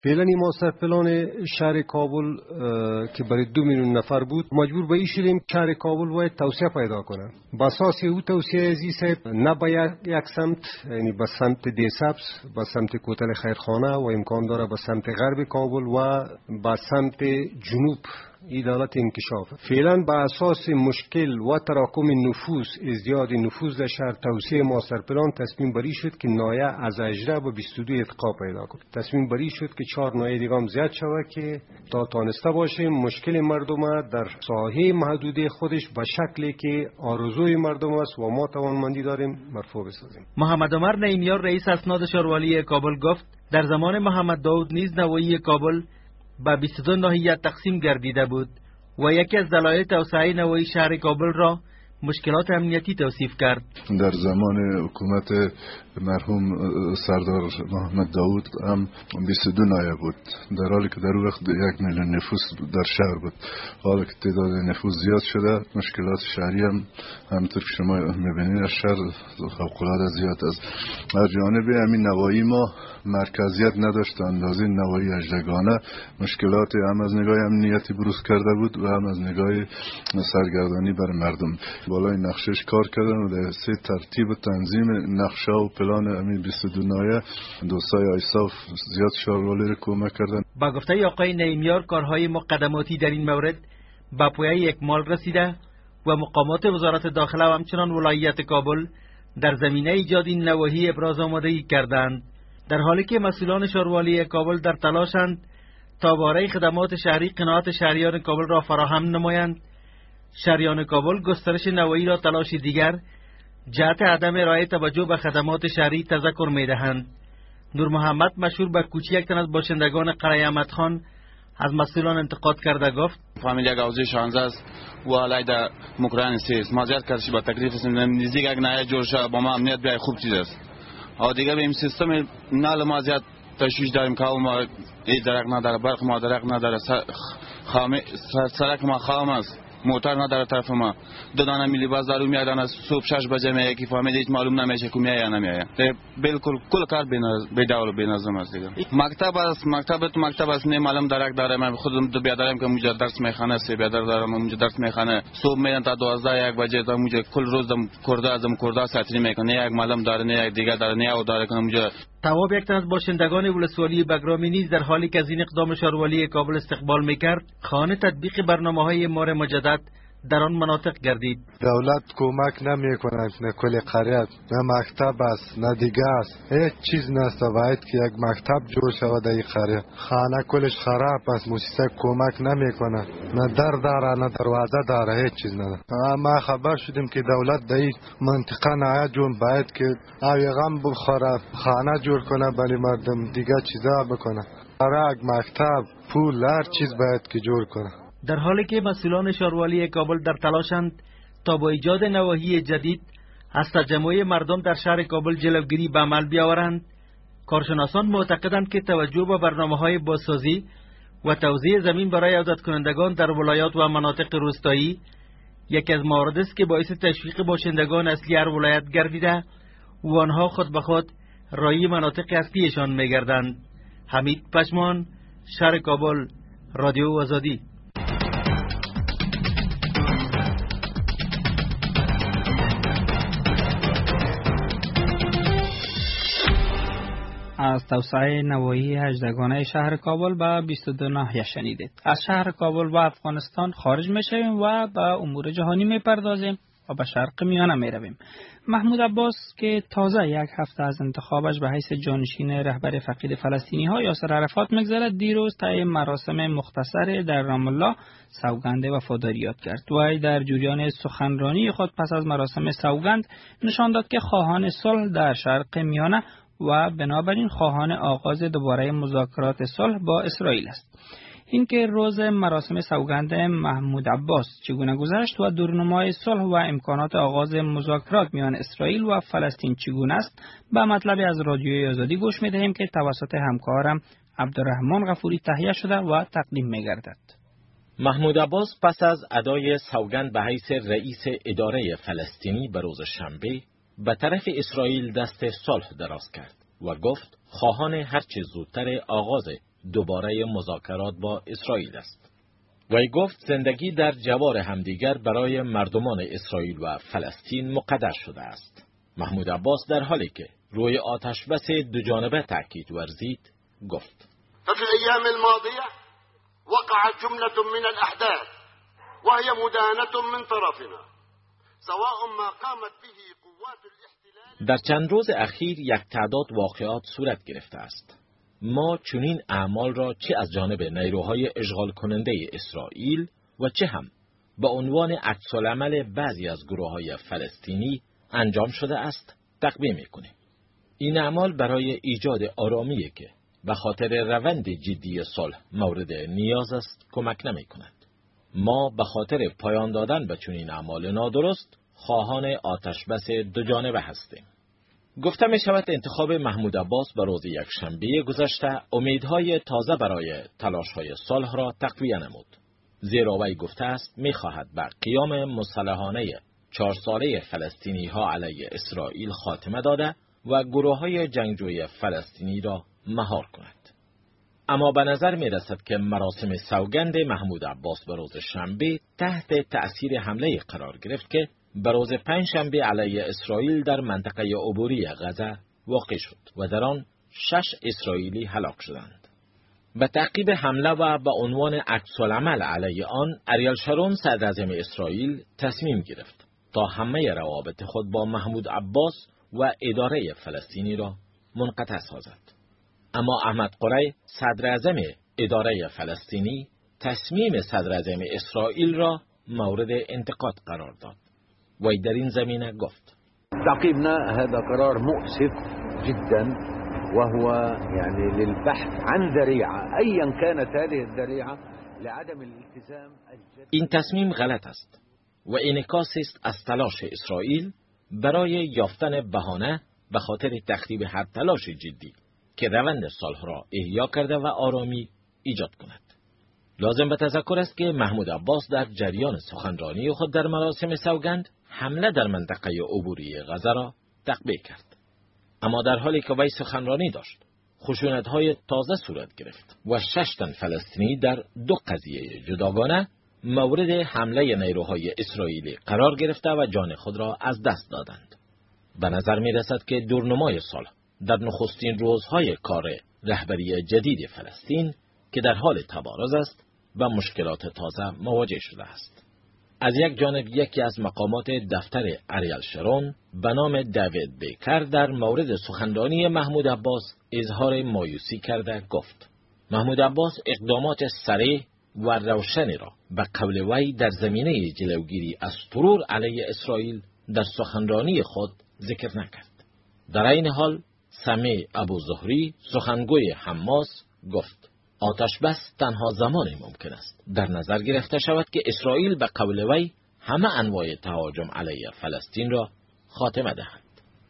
فعلا این ماستر پلان شهر کابل که برای 2 میلیون نفر بود، مجبور به این شدیم شهر کابل باید توسعه پیدا کنه. با اساس او توسعه عزیز نه به یک سمت، یعنی به سمت دیسبس، به سمت کوتل خیرخانه و امکان داره به سمت غرب کابل و به سمت جنوب این دولت انکشاف. فعلا با اساس مشکل و تراکم نفوس، ازدیاد نفوس در شهر، توسعه ماستر پلان تصمیم بری شد که نایه از 18 به 22 ارتقا پیدا کنه. تصمیم بری شد که 4 نایه دیگه هم زیاد شود که تا تانسته باشه مشکل مردم در ساحه محدوده خودش به شکلی که آرزوی مردم است و ما توانمندی داریم مرفوع بسازیم. محمد عمر نعیمیار رئیس اسناد شاروالی کابل گفت در زمان محمد داود نیز نواحی کابل به 22 ناحیه تقسیم گردیده بود و یکی از دلایل توسعه نواحی شهر کابل را مشکلات امنیتی توصیف کرد. در زمان حکومت مرحوم سردار محمد داود هم 22 نایه بود، در حالی که در وقت 1 میلیون نفوس در شهر بود. حالا که تعداد نفوس زیاد شده، مشکلات شهری هم همونطور که شما میبینید شهر فوق‌العاده زیاد است. از جانب همین نواحی ما مرکزیت نداشت، اندازه نواحی اژدگانه مشکلات هم از نگاه امنیتی بروز کرده بود و هم از نگاه سرگردانی بر مردم. بالای نقشش کار کردن و در 3 ترتیب و تنظیم نقشه و پلان همین 22 نایه دوستای ایساف زیاد شاروالی را کمک کردن. با گفته آقای نعیمیار کارهای مقدماتی در این مورد به پایه اکمال رسیده و مقامات وزارت داخله و همچنان ولایت کابل در زمینه ایجاد این نواحی ابراز آمادگی کردند، در حالی که مسئولان شاروالی کابل در تلاشند تا باره خدمات شهری قناعت شهریان کابل را فراهم نمایند. شهریان کابل گسترش نواحی را تلاش دیگر جهت عدم رعایت توجه به خدمات شهری تذکر می‌دهند. نور محمد مشهور به کوچی یک تن از باشندگان قلعه احمد خان از مسئولان انتقاد کرده گفت فامیل یک حوزه 16 است و علی در مقرن 3 است. مازیت کردش با تکلیف است نزدیک یک نایه جور شده با ما امنیت بیای خوب چیز است. ها دیگه به این سیستم نال مازیت تشویش داریم که ما ای درک نداره، برق ما درک نداره، سرک ما خام است، موتر نداره طرف ما. 2 دانه ملی باز دارو میادن از صبح 6 بجه میاد که فهمید هیچ معلوم نمیشه که میاد یا نمیاد. بالکل کل کار بی‌دور و بی‌نظم است دیگه. مکتب است نه معلوم درک داره. من خودم دو بیادرم که اونجا درس میخونه، 3 بیادر دارم اونجا درس میخونه. صبح میان تا 12 1 بجه تا اونجا کل روز کرده ساتری میکنه. یک معلم داره نه یک دیگه داره نه او داره که اونجا. تواب یک تن از باشندگان ولسوالی بگرامی نیز در حالی که از این اقدام شاروالی کابل استقبال میکرد، خواهان تطبیق برنامه‌های امار مجدد در آن مناطق گردید. دولت کمک نمی‌کند، نه کل قریه، نه مکتب است، نه دیگه است. هیچ چیز نیست باید که یک مکتب جور شود در این قریه. خانه کلش خراب است، مؤسسه کمک نمی‌کند، نه در داره نه دروازه داره، هیچ چیز نداره. ما خبر شدیم که دولت در این منطقه نه جون باید که آیغام بخوره، خانه جور کنه برای مردم، دیگه چیزا بکنه. برای مکتب، پول، هر چیز باید که جور کنه. در حالی که مسئولان شاروالی کابل در تلاشند تا با ایجاد نواحی جدید از تجمع مردم در شهر کابل جلوگیری به عمل بیاورند، کارشناسان معتقدند که توجه به برنامه‌های بازسازی و توزیع زمین برای عودت کنندگان در ولایات و مناطق روستایی یکی از موارد است که باعث تشویق باشندگان اصلی هر ولایت گردیده و آنها خود به خود راهی مناطق اصلیشان می‌گردند. حمید پشمان، شهر کابل، رادیو آزادی. از توسعه نواحی 18گانه شهر کابل به 22 ناحیه شنیدید. از شهر کابل و افغانستان خارج میشویم و به امور جهانی میپردازیم و به شرق میانه میرویم. محمود عباس که تازه 1 هفته از انتخابش به حیث جانشین رهبر فقید فلسطینی ها یاسر عرفات میگذرد، دیروز طی مراسم مختصر در رام الله سوگند وفاداری یاد کرد. وی در جریان سخنرانی خود پس از مراسم سوگند نشان داد که خواهان صلح در شرق میانه و بنابراین خواهان آغاز دوباره مذاکرات صلح با اسرائیل است. این که روز مراسم سوگند محمود عباس چگونه گذشت و دورنمای صلح و امکانات آغاز مذاکرات میان اسرائیل و فلسطین چگونه است، به مطلب از رادیوی آزادی گوش می‌دهیم که توسط همکارم عبدالرحمن غفوری تهیه شده و تقدیم می‌گردد. محمود عباس پس از ادای سوگند به حیث رئیس اداره فلسطینی به روز شنبه به طرف اسرائیل دست صلح دراز کرد و گفت خواهان هر چه زودتر آغاز دوباره مذاکرات با اسرائیل است. وی گفت زندگی در جوار همدیگر برای مردمان اسرائیل و فلسطین مقدر شده است. محمود عباس در حالی که روی آتش بس دوجانبه تاکید ورزید گفت: ففي الأيام الماضية وقعت جملة من الأحداث وهي مدانة من طرفنا سواء ما قامت به قوات الاحتلال. در چند روز اخیر یک تعداد واقعات صورت گرفته است. ما چنین اعمال را چه از جانب نیروهای اشغال کننده اسرائیل و چه هم به عنوان عکس‌العمل بعضی از گروه‌های فلسطینی انجام شده است تقبیح می‌کنیم. این اعمال برای ایجاد آرامی که به خاطر روند جدی صلح مورد نیاز است کمک نمی‌کند. ما به خاطر پایان دادن به چنین اعمال نادرست خواهان آتشبس دوجانبه هستیم. گفته می شود انتخاب محمود عباس به روز یکشنبه گذشته امیدهای تازه برای تلاش‌های صلح را تقویت نمود. زیرا وی گفته است می خواهد به قیام مسلحانه 4 ساله فلسطینی ها علیه اسرائیل خاتمه داده و گروه‌های جنگجوی فلسطینی را مهار کند. اما به نظر می رسد که مراسم سوگند محمود عباس به روز شنبه تحت تأثیر حمله قرار گرفت که به روز پنجشنبه علیه اسرائیل در منطقه عبوری غزه واقع شد و در آن 6 اسرائیلی هلاک شدند. به تعقیب حمله و به عنوان عکس‌العمل علیه آن، اریل شارون صدر اعظم اسرائیل تصمیم گرفت تا همه روابط خود با محمود عباس و اداره فلسطینی را منقطع سازد. اما احمد قری صدر اعظم اداره فلسطینی تصمیم صدر اعظم اسرائیل را مورد انتقاد قرار داد. وی در این زمینه گفت: تعقيبنا هذا قرار مؤسف جدا وهو يعني للبحث عن ذريعة أيا كانت هذه الذريعة لعدم الالتزام الجديد. این تصمیم غلط است و انعکاس است از تلاش اسرائیل برای یافتن بهانه به خاطر تخریب هر تلاش جدی که روند صلح را احیا کرده و آرامی ایجاد کند. لازم به تذکر است که محمود عباس در جریان سخنرانی خود در مراسم سوگند حمله در منطقه عبوری غزه را تقبیح کرد. اما در حالی که وی سخنرانی داشت، خشونت‌های تازه صورت گرفت و 6 تن فلسطینی در 2 قضیه جداگانه مورد حمله نیروهای اسرائیلی قرار گرفته و جان خود را از دست دادند. به نظر می رسد که دورنمای صلح در نخستین روزهای کار رهبری جدید فلسطین که در حال تبارز است و مشکلات تازه مواجه شده است. از یک جانب یکی از مقامات دفتر اریل شارون به نام دیوید بیکر در مورد سخنرانی محمود عباس اظهار مایوسی کرده گفت: محمود عباس اقدامات سریع و روشنی را به قول وی در زمینه جلوگیری از ترور علیه اسرائیل در سخنرانی خود ذکر نکرد. در این حال سمیع ابو زهری سخنگوی حماس گفت: آتش بس تنها زمانی ممکن است در نظر گرفته شود که اسرائیل به قول وی همه انواع تهاجم علیه فلسطین را خاتمه دهد.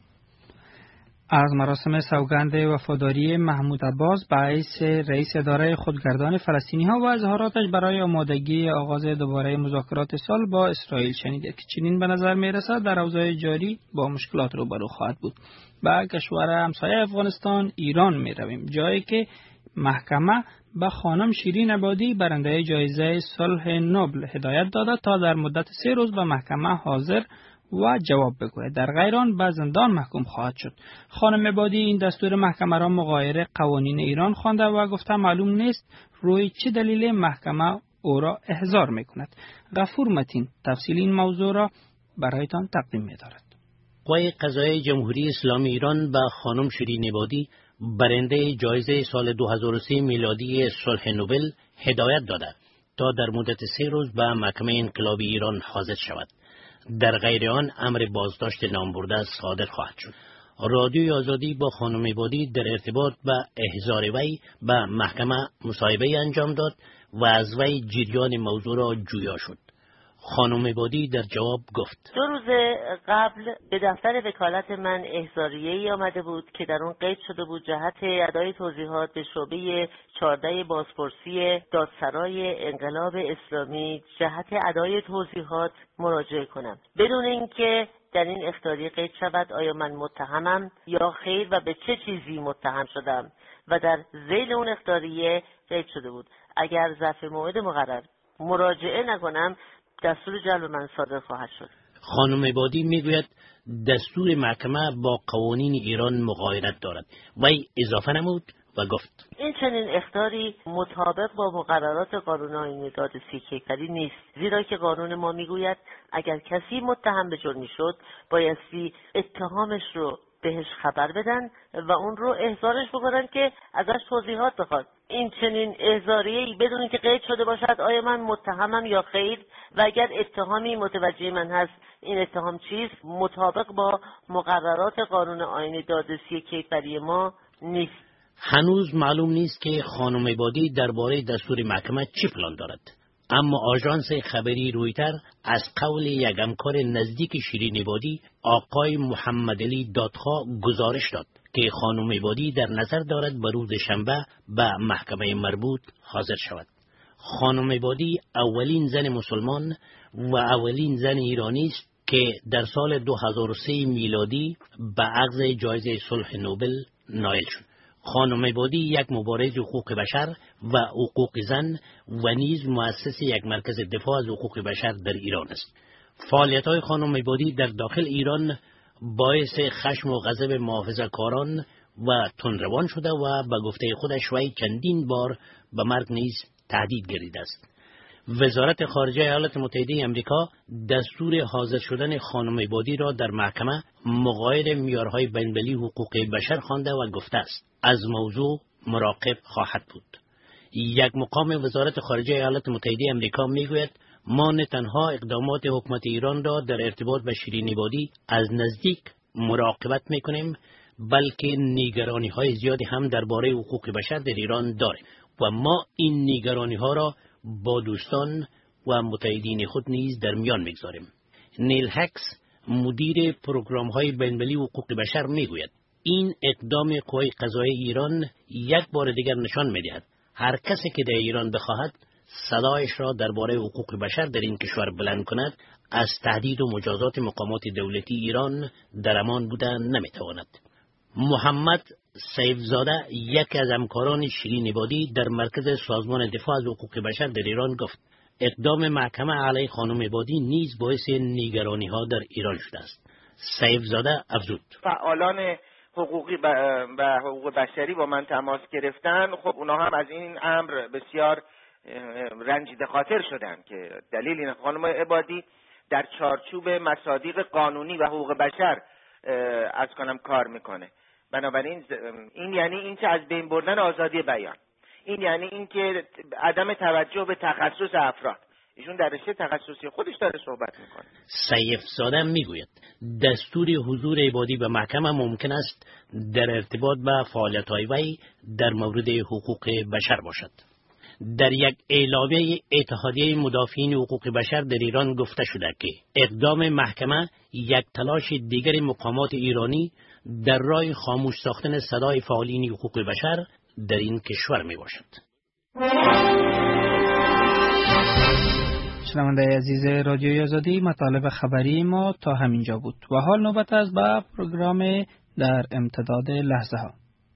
از مراسم سوگند وفاداری محمود عباس به حیث رئیس اداره خودگردان فلسطینی ها و اظهاراتش برای آمادگی آغاز دوباره مذاکرات صلح با اسرائیل شنیده که چنین به نظر می رسد در اوضاع جاری با مشکلات روبرو خواهد بود. به کشور همسایه افغانستان ایران می رویم، جایی که محکمه به خانم شیرین عبادی برنده جایزه صلح نوبل هدایت داده تا در مدت 3 روز به محکمه حاضر و جواب بگوید. در غیر آن به زندان محکوم خواهد شد. خانم عبادی این دستور محکمه را مغایر قوانین ایران خوانده و گفته معلوم نیست روی چه دلیل محکمه او را احضار میکند. غفور متین تفصیل این موضوع را برایتان تقدیم می‌دارد. قوه قضاییه جمهوری اسلامی ایران به خانم شیرین عبادی برنده جایزه سال 2003 میلادی صلح نوبل هدایت داده تا در مدت 3 روز به محکمه انقلابی ایران حاضر شود. در غیر آن امر بازداشت نامبرده صادر خواهد شد. رادیوی آزادی با خانم عبادی در ارتباط به احضار وی به محکمه مصاحبه انجام داد و از وی جریان موضوع را جویا شد. خانم عبادی در جواب گفت: 2 روز قبل به دفتر وکالت من احضاریه‌ای آمده بود که در اون قید شده بود جهت ادای توضیحات به شعبه 14 بازپرسی دادسرای انقلاب اسلامی جهت ادای توضیحات مراجعه کنم، بدون اینکه در این احضاریه قید شود آیا من متهمم یا خیر و به چه چیزی متهم شدم و در ذیل اون اخطاریه قید شده بود. اگر ظرف موعد مقرر مراجعه نکنم دستور جلب من صادر خواهد شد. خانم عبادی میگوید دستور محکمه با قوانین ایران مغایرت دارد. وی اضافه نمود و گفت این چنین اخطاری مطابق با مقررات قانون آیین دادرسی کیفری نیست، زیرا که قانون ما میگوید اگر کسی متهم به جرمی شد بایستی اتهامش رو بهش خبر بدن و اون رو احضارش بکنن که ازش توضیحات بخواد. این چنین احضاریه‌ای بدون که قید شده باشد آیا من متهمم یا خیر و اگر اتهامی متوجه من هست این اتهام چیست، مطابق با مقررات قانون آیین دادرسی کیفری ما نیست. هنوز معلوم نیست که خانم عبادی درباره دستور محکمه چی پلان دارد، اما آژانس خبری رویتر از قول یک همکار نزدیک شیرین عبادی آقای محمد علی دادخواه گزارش داد که خانم عبادی در نظر دارد به روز شنبه به محکمه مربوط حاضر شود. خانم عبادی اولین زن مسلمان و اولین زن ایرانی است که در سال 2003 میلادی به اخذ جایزه صلح نوبل نائل شد. خانم عبادی یک مبارز حقوق بشر و حقوق زن و نیز مؤسس یک مرکز دفاع از حقوق بشر در ایران است. فعالیت‌های خانم عبادی در داخل ایران باعث خشم و غضب محافظه‌کاران و تندروان شده و به گفته خودش وی چندین بار به مرگ نیز تهدید گردیده است. وزارت خارجه ایالات متحده آمریکا دستور حاضر شدن خانم عبادی را در محکمه مغایر معیارهای بین‌المللی حقوق بشر خوانده و گفته است از موضوع مراقب خواهد بود. یک مقام وزارت خارجه ایالات متحده آمریکا میگوید ما نه تنها اقدامات حکومت ایران را در ارتباط با شیرین عبادی از نزدیک مراقبت میکنیم بلکه نگرانی‌های زیادی هم درباره حقوق بشر در ایران داریم و ما این نگرانی‌ها را با دوستان و متحدین خود نیز در میان میگذاریم. نیل هکس مدیر پروگرام‌های بین‌المللی حقوق بشر میگوید این اقدام قوای قضایی ایران یک بار دیگر نشان می‌دهد هر کسی که در ایران بخواهد صدایش را درباره حقوق بشر در این کشور بلند کند از تهدید و مجازات مقامات دولتی ایران در امان بودن نمیتواند. محمد سیفزاده یکی از همکاران شیرین عبادی در مرکز سازمان دفاع از حقوق بشر در ایران گفت اقدام محکمه علیه خانم عبادی نیز باعث نگرانی‌ها در ایران شده است. سیفزاده افزود فعالان حقوقی و حقوق بشری با من تماس گرفتن، خب اونا هم از این امر بسیار رنجیده خاطر شدن که دلیل این خانم عبادی در چارچوب مصادیق قانونی و حقوق بشر از کنم کار میکنه. بنابراین این یعنی این که از بین بردن آزادی بیان، این یعنی این که عدم توجه به تخصص افراد. ایشون در رشته تخصصی خودش داره صحبت میکنه. سیفزاده میگوید دستور حضور عبادی به محکمه ممکن است در ارتباط به فعالیت‌های وی در مورد حقوق بشر باشد. در یک اعلامیه اتحادیه مدافعین حقوق بشر در ایران گفته شده که اقدام محکمه یک تلاش دیگر مقامات ایرانی در راه خاموش ساختن صدای فعالین حقوق بشر در این کشور می باشد. شنونده عزیز رادیوی آزادی، مطالب خبری ما تا همینجا بود و حال نوبت است به پروگرام در امتداد لحظه ها.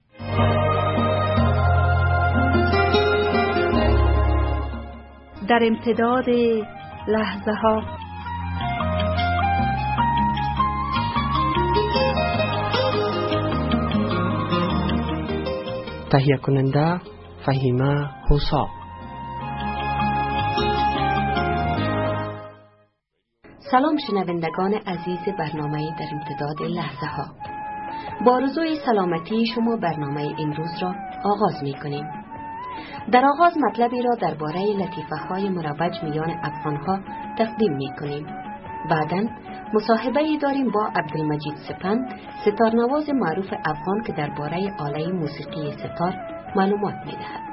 در امتداد لحظه ها. تهیه کننده فهیمه حساب. سلام شنوندگان عزیز برنامه در امتداد لحظه ها. با آرزوی سلامتی شما برنامه امروز را آغاز می کنیم. در آغاز مطلبی را درباره لطیفه‌های مروج میان افغان‌ها تقدیم می‌کنیم. بعداً مصاحبه‌ای داریم با عبدالمجید سپند، ستارنواز معروف افغان که درباره آله موسیقی ستار معلومات می‌دهد.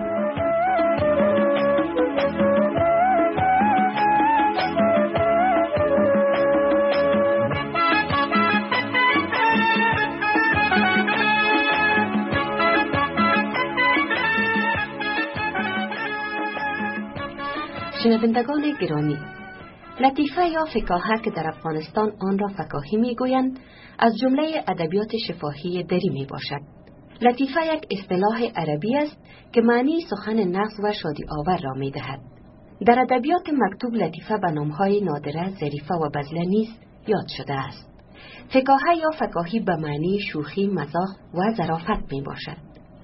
شنوندگان گرامی، لطیفه یا فکاهه که در افغانستان آن را فکاهی میگویند از جمله ادبیات شفاهی دری می باشد. لطیفه یک اصطلاح عربی است که معنی سخن نغز و شادی آور را می دهد. در ادبیات مکتوب لطیفه به نامهای نادره، ظریفه و بذله نیز یاد شده است. فکاهه یا فکاهی به معنی شوخی، مزاح و ظرافت می باشد.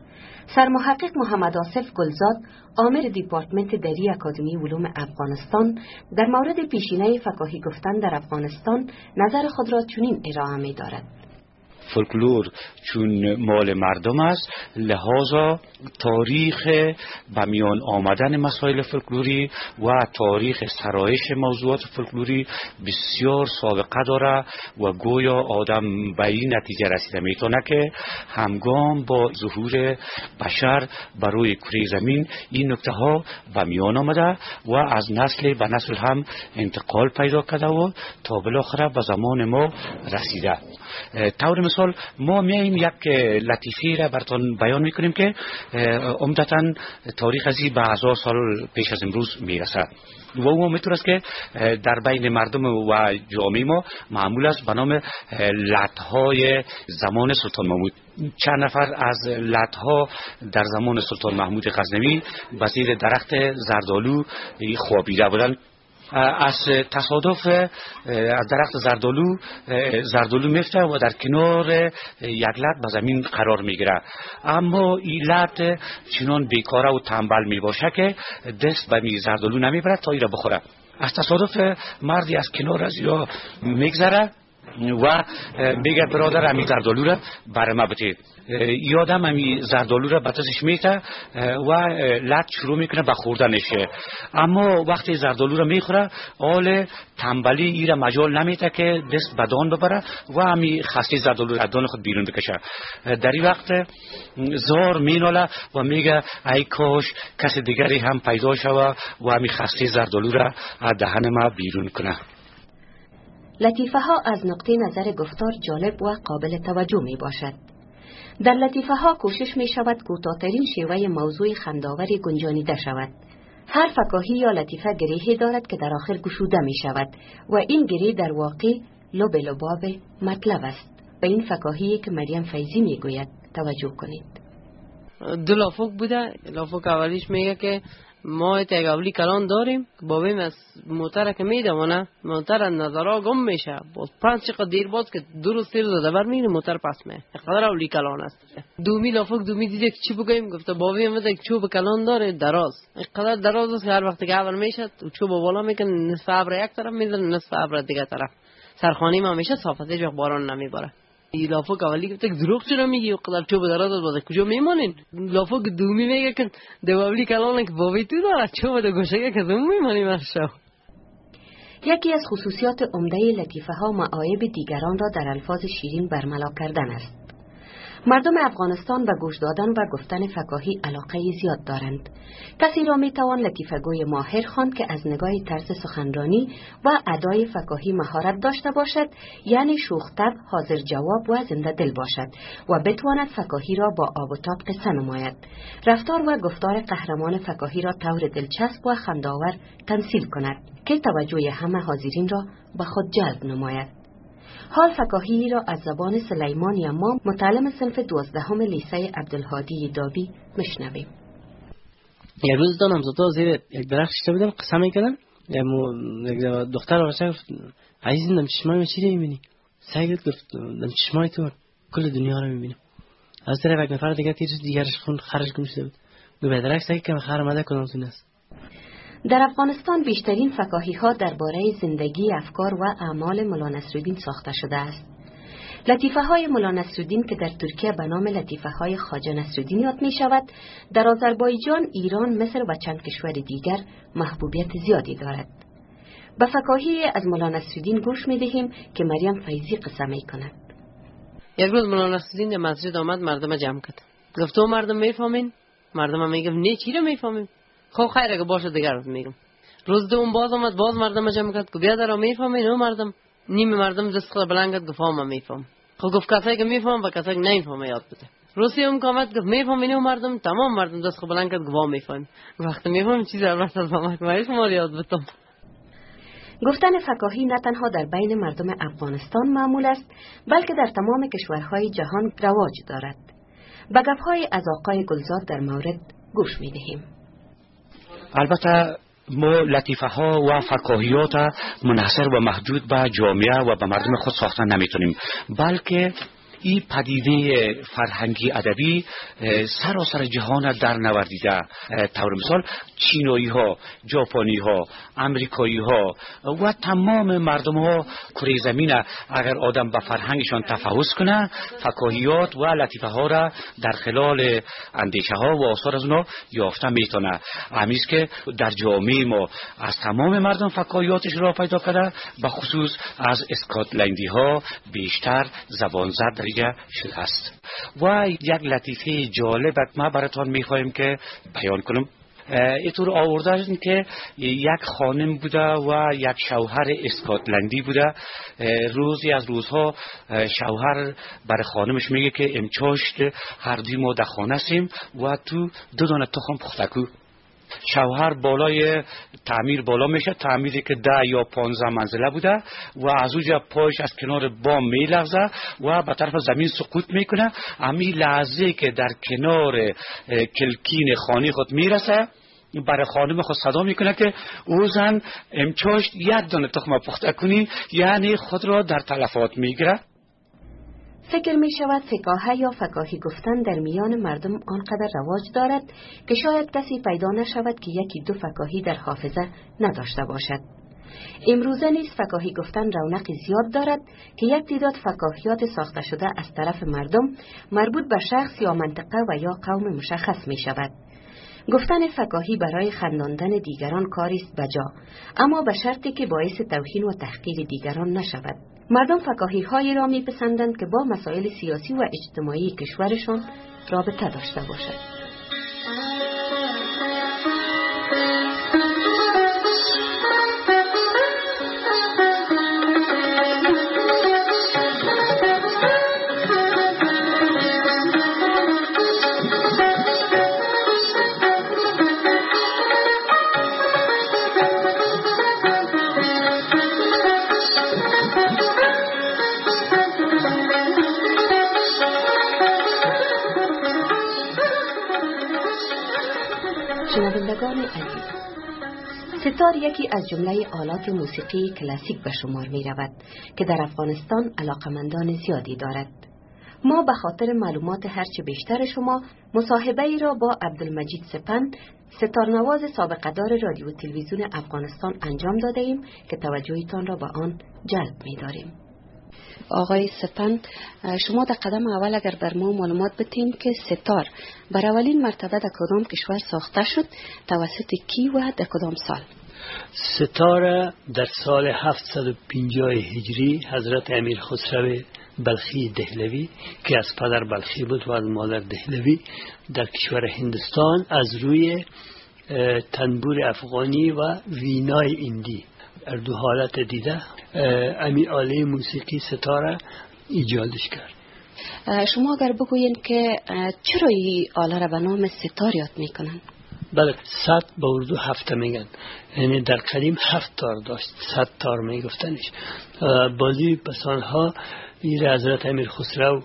سرمحقق محمد آصف گلزاد، آمر دیپارتمنت دری اکادمی علوم افغانستان، در مورد پیشینه فکاهی گفتن در افغانستان نظر خود را چنین ارائه می دارد. فولکلور چون مال مردم است، لحاظا تاریخ به میان آمدن مسائل فولکلوری و تاریخ سرایش موضوعات فولکلوری بسیار سابقه داره و گویا آدم به این نتیجه رسیده میتونه که همگام با ظهور بشر بر روی کره زمین این نکته ها به میان آمده و از نسل به نسل هم انتقال پیدا کرده و تا بالاخره به زمان ما رسیده. طور مثال ما میایم یک لطیفه را براتون بیان میکنیم که عمدتاً تاریخ ازی به 1000 سال پیش از امروز میرسه و اون میتونه است که در بین مردم و جامعه ما معمول است به نام لطهای زمان سلطان محمود. چند نفر از لطها در زمان سلطان محمود غزنوی به زیر درخت زردالو خوابیده بودند. از تصادف از درخت زردالو میفته و در کنار یک لط به زمین قرار میگیره، اما این لط چنان بیکاره و تنبل میباشه که دست به می زردالو نمیبره تا ای را بخوره. از تصادف مردی از کنار از یا میگذره و میگه برادر امی زردالو را برای ما بده. یادم امی زردالو را بطزش میته و لط شروع میکنه به خوردنشه، اما وقتی زردالو را میخوره آل تنبلی ای را مجال نمیته که دست بدان ببره و امی خسته زردالو را دان خود بیرون بکشه. در این وقت زار میناله و میگه ای کاش کس دیگری هم پیدا شوه و امی خسته زردالو را دهن ما بیرون کنه. لطیفه ها از نقطه نظر گفتار جالب و قابل توجه می باشد. در لطیفه ها کوشش می شود کوتاه‌ترین شیوه موضوع خنداوری گنجانیده شود. هر فکاهی یا لطیفه گریهی دارد که در آخر گشوده می شود و این گریه در واقع لب لباب مطلب است. به این فکاهی که مریم فیضی می گوید توجه کنید. دو لافوک بوده. لافوک اولیش میگه که ما تگاولی کلان داریم، بابیم از موتر که میدمونه موتر از نظرها گم میشه، باز 5 دقیقه دیر باز که درست تیر داده بر میگه موتر پس میه. اقدر اولی کلان است. دومی لافوک دومی دیده که چی بگویم، گفته بابیم مثلا چوب کلان داره دراز، اقدر دراز است که هر وقت که اول میشه چوب بالا میکنه، نصف ابر یک طرف میذاره نصف ابر دیگه طرف. سرخانی ما میشه صاف است، هیچ وقت باران نمیباره. لافوک اولی گفته دروغ چرا میگی؟ قدر چوب دراز باز کجا میمونین؟ لافوک دومی میگه که دوابلی کلانه که بابی تو داره چوب دو گوشه که زوم میمونیم اشو. یکی از خصوصیات عمده لطیفه ها معایب دیگران را در الفاظ شیرین برملا کردن است. مردم افغانستان به گوش دادن و گفتن فکاهی علاقه زیاد دارند. کسی را میتوان لطیفه‌گوی ماهر خواند که از نگاه طرز سخنرانی و ادای فکاهی مهارت داشته باشد، یعنی شوخ‌طبع، حاضر جواب و زنده دل باشد و بتواند فکاهی را با آب و تاب قصه نماید. رفتار و گفتار قهرمان فکاهی را طور دلچسب و خنده‌آور تمثیل کند که توجه همه حاضرین را به خود جلب نماید. حال فکاهی را از زبان سلیمان یمام، متعلم صنف 12 لیسه عبدالهادی دابی میشنویم. یک روز دانم زوتا زیر یک درخت شده بودم، قسم میکردم. یک دختر آقا گفت عزیزم دم چشمای چی میبینی؟ سعی گفت دم چشمای تو کل دنیا رو میبینم. از طرف یک نفر دیگه تیرش دیگرش خون خرج شده بود. دو به درخت سعی که خر آمده کدام تون است. در افغانستان بیشترین فکاهی ها درباره زندگی، افکار و اعمال مولا نصرالدین ساخته شده است. لطیفه های مولا نصرالدین که در ترکیه به نام لطیفه های خواجه نصرالدین یاد می شود، در آذربایجان، ایران، مصر و چند کشور دیگر محبوبیت زیادی دارد. به فکاهی از مولا نصرالدین گوش می دهیم که مریم فیضی قصه می کند. یک روز مولا نصرالدین در مسجد آمد، مردم جمع کرد. گفت تو مردم میفهمین؟ مردم میگه نه چی رو میفهمیم؟ خب خیر اگه باشه دیگر میگم. روز دوم باز آمد، باز مردم جمع کرد. بیا درا میفهمین؟ او مردم نیم مردم دست بلند کرد، گفت ما میفهم. خب گفت کسایی که میفهم و کسایی که نمیفهمه یاد بده. روز سوم آمد گفت میفهمین؟ او مردم تمام مردم دست بلند کرد، گفت میفهم. وقتی میفهم چیزی البته از ما شما یاد بدم. گفتن فکاهی نه تنها در بین مردم افغانستان معمول است، بلکه در تمام کشورهای جهان رواج دارد. به گپ‌های از آقای گلزاد در مورد گوش می‌دهیم. البته ما لطیفه ها و فکاهیات منحصر و محدود به جامعه و به مردم خود ساختن نمیتونیم، بلکه این پدیده فرهنگی ادبی سراسر جهان در نوردیده. طور مثال چینایی ها، ژاپنی ها، امریکایی ها و تمام مردم ها کره زمین اگر آدم به فرهنگشان تفحص کنه، فکاهیات و لطیفه ها را در خلال اندیشه ها و آثار از اونا یافته میتونه. همیست که در جامعه ما از تمام مردم فکاهیاتش را پیدا کرده، به خصوص از اسکاتلندی ها بیشتر زبان زد شده است. و یک لطیفه جالب ما براتون میخوایم که بیان کنم. اینطور آورده که یک خانم بوده و یک شوهر اسکاتلندی بوده. روزی از روزها شوهر برای خانمش میگه که امچاشت هر دوی ما در خانه سیم و تو 2 دانه تخم پخته کو. شوهر بالای تعمیر بالا میشه، تعمیری که 10 یا 15 منزله بوده و از اونجا پایش از کنار بام میلغزه و به طرف زمین سقوط میکنه. همین لحظه که در کنار کلکین خانه خود میرسه، برای خانم خود صدا میکنه که او زن امچاش 1 دانه تخم پخته کنی، یعنی خود را در تلفات میگیره. فکر می شود فکاهه یا فکاهی گفتن در میان مردم آنقدر رواج دارد که شاید کسی پیدا نشود که 1-2 فکاهی در حافظه نداشته باشد. امروزه نیز فکاهی گفتن رونق زیاد دارد که یک تعداد فکاهیات ساخته شده از طرف مردم مربوط به شخص یا منطقه و یا قوم مشخص می شود. گفتن فکاهی برای خنداندن دیگران کاری است بجا، اما به شرطی که باعث توهین و تحقیر دیگران نشود. مردم فکاهی هایی را میپسندند که با مسائل سیاسی و اجتماعی کشورشان رابطه داشته باشد. شنوندگان عزیز، ستار یکی از جمله آلات موسیقی کلاسیک به شمار می رود که در افغانستان علاقمندان زیادی دارد. ما به خاطر معلومات هرچه بیشتر شما مصاحبه ای را با عبدالمجید سپند، ستارنواز سابقه دار رادیو و تلویزیون افغانستان انجام داده ایم که توجهتان را به آن جلب می داریم. آقای سپند، شما در قدم اول اگر بر ما معلومات بدین که ستار بر اولین مرتبه در کدام کشور ساخته شد، توسط کی و در کدام سال؟ ستار در سال 750 هجری حضرت امیر خسرو بلخی دهلوی که از پدر بلخی بود و از مادر دهلوی در کشور هندوستان از روی تنبور افغانی و وینای ایندی در 2 حالت دیده امی آله موسیقی ستاره ایجادش کرد. شما اگر بگوین که چرا این آله را به نام ستار یاد میکنن؟ بله، ست به اردو 7 میگن، یعنی در قدیم 7 تار داشت، 100 تار میگفتنش. بازی پسانها این حضرت امیر خسرو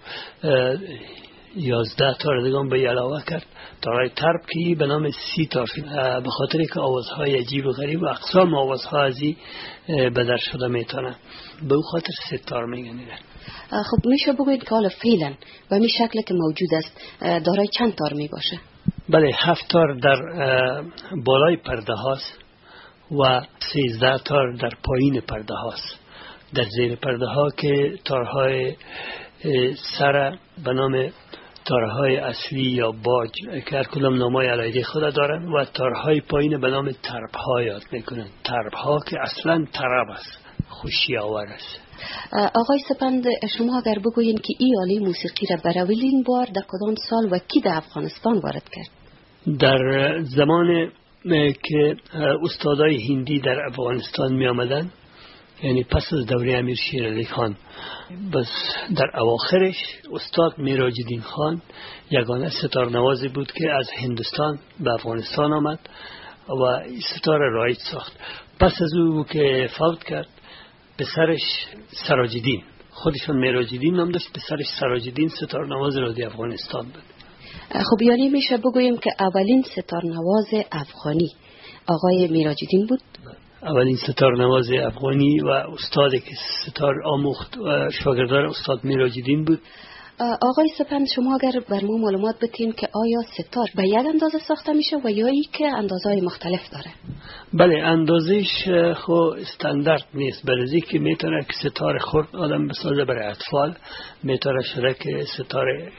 11 تار دیگه به علاوه کرد، تارای ترب که به نام 30 تار، به خاطر که آوازهای عجیب و غریب و اقسام آوازها ازی بدر شده میتونه، به او خاطر 3 تار میگن. خب میشه بگوید که حالا فعلا و می شکل که موجود است دارای چند تار می باشه؟ بله، 7 تار در بالای پرده هاست و 13 تار در پایین پرده هاست. در زیر پرده ها که تارهای سر به نام تارهای اصلی یا باج که هر کدام نامای علیحده خود دارن و تارهای پایین به نام ترب ها یاد میکنن. ترب ها که اصلا طرب است، خوشی آور است. آقای سپند، شما اگر بگوین که این آله موسیقی را بر اولین بار در کدام سال و کی در افغانستان وارد کرد؟ در زمان که استادای هندی در افغانستان می آمدن، یعنی پس از دوره امیر شیر علی خان، بس در اواخرش استاد میراج‌الدین خان یگانه ستار نوازی بود که از هندوستان به افغانستان آمد و ستار رایج ساخت. پس از او که فوت کرد، پسرش سراج‌الدین، خودشون میراج‌الدین نام داشت، پسرش سراج‌الدین ستار نواز رادی افغانستان بود. خب یعنی میشه بگوییم که اولین ستارنواز افغانی آقای میراج‌الدین بود؟ اولین ستارنواز افغانی و استادی که ستار آموخت و شاگردان استاد میراج‌الدین بود. آقای سپند، شما اگر بر ما معلومات بتین که آیا ستار به یک اندازه ساخته میشه و یا ای که اندازه‌های مختلف داره؟ بله، اندازش خو استاندارد نیست، بلکه که میتونه که ستاره خرد آدم بسازه برای اطفال، میتونه شده که ستاره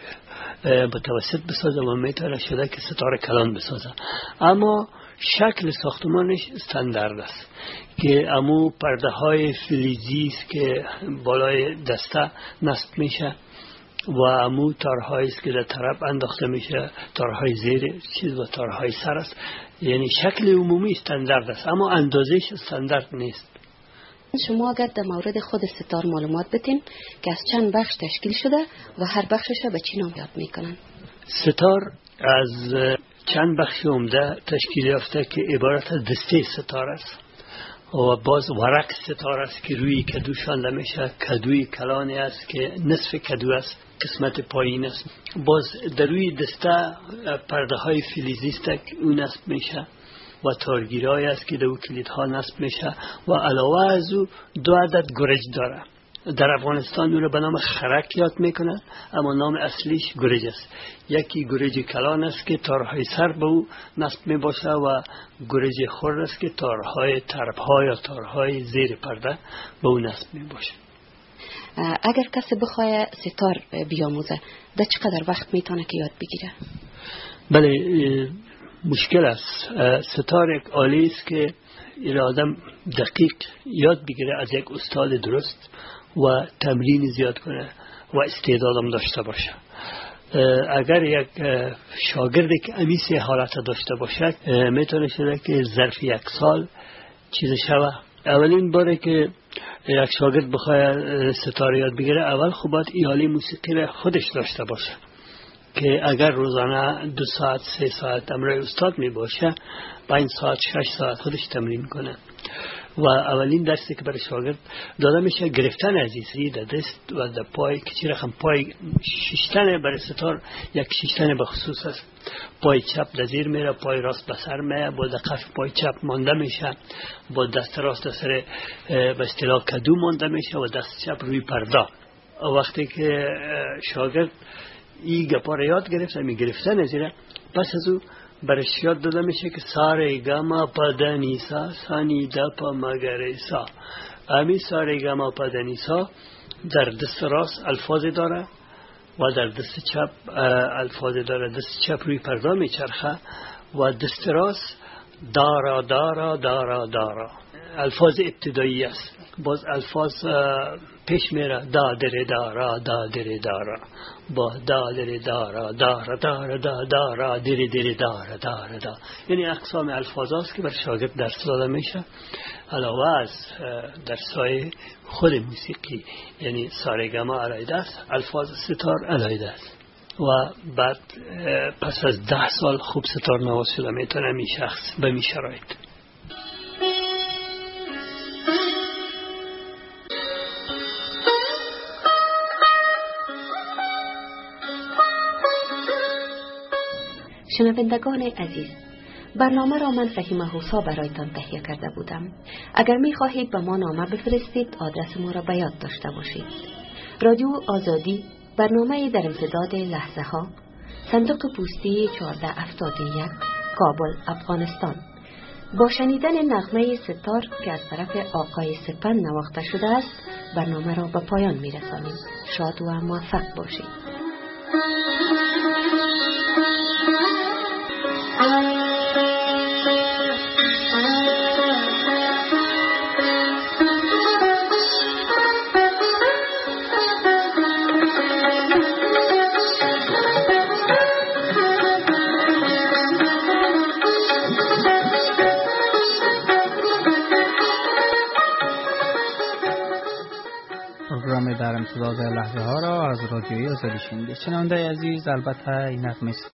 متوسط بسازه و میتونه شده که ستاره کلان بسازه. اما شکل ساختمانش استاندارد است که امو پرده های فلزی است که بالای دسته نصب میشه و امو تارهایی است که در طرف انداخته میشه، تارهای زیر چیز و تارهای سر است. یعنی شکل عمومی استاندارد است اما اندازش استاندارد نیست. شما اگر در مورد خود ستار معلومات بتین که از چند بخش تشکیل شده و هر بخشش به چی نام یاد میکنن؟ ستار از چند بخش عمده تشکیل یافته که عبارت از دسته ستار است و باز ورق ستار است که روی کدو شانده میشه. کدوی کلانی است که نصف کدو است، قسمت پایین است. باز در روی دسته پرده های فلزی است که اون نصب میشه و تارگیرای است که دو کلیدها نصب میشه و علاوه از او 2 عدد گرج داره. در افغانستان اون رو به نام خرک یاد میکنن اما نام اصلیش گرج است. یکی گرج کلان است که تارهای سر به او نصب میباشه و گرج خرد است که تارهای طرفها یا تارهای زیر پرده به او نصب میباشه. اگر کسی بخواه ستار بیاموزه در چقدر وقت میتونه که یاد بگیره؟ بله، مشکل است. ستار یک آله است که این آدم دقیق یاد بگیره از یک استاد درست و تمرین زیاد کنه و استعدادم داشته باشه. اگر یک شاگردی که امیسی حالت داشته باشه میتونه شده که ظرف 1 سال چیز شوه. اولین باره که یک شاگرد بخواه ستار یاد بگیره اول خوبات ایالی موسیقی را خودش داشته باشه که اگر روزانه 2 ساعت 3 ساعت امرای استاد می باشه 5 ساعت 6 ساعت خودش تمرین کنه. و اولین درسی که برای شاگرد داده میشه گرفتن عزیزی در دست و در پای که چی رقم پای شیشتن برای ستار یک شیشتن به خصوص است. پای چپ در زیر میره، پای راست به سر میره، با قف پای چپ مانده میشه، با دست راست در سر به اصطلاح کدو مانده میشه و دست چپ روی پرده. وقتی که شاگرد این گپا را یاد گرفته می گرفتن ازیره، پس از او برش یاد داده میشه که ساره گما پدنیسا سانی دپا مگریسا. امی ساره گما پدنیسا در دست راست الفاظ داره و در دست چپ الفاظ داره. دست چپ روی پرده میچرخه و دست راست دارا دارا دارا دارا الفاظ ابتدایی است. باز الفاظ پیش میره دا دره دارا دا دره دارا با دا دره دارا دارا دارا دا دارا دره دره دارا دارا دا. یعنی اقسام الفاظ است که بر شاگرد درس داده میشه علاوه از درسای خود موسیقی. یعنی سارگما علایده است، الفاظ ستار علایده است و بعد پس از 10 سال خوب ستار نواز شده میتونه می شخص به می شرایط. شنوندگان عزیز، برنامه را من فهیمه حوسا برایتان تهیه کرده بودم. اگر می خواهید به ما نامه بفرستید آدرس ما را به یاد داشته باشید. رادیو آزادی، برنامه در امتداد لحظه ها، صندوق پستی 1471، کابل، افغانستان. با شنیدن نغمه ستار که از طرف آقای سپند نواخته شده است برنامه را به پایان می رسانیم. شاد و موفق باشید. در امتداد لحظه ها را از رادیوی آزادی شنیدید. شنونده عزیز، البته این نغمه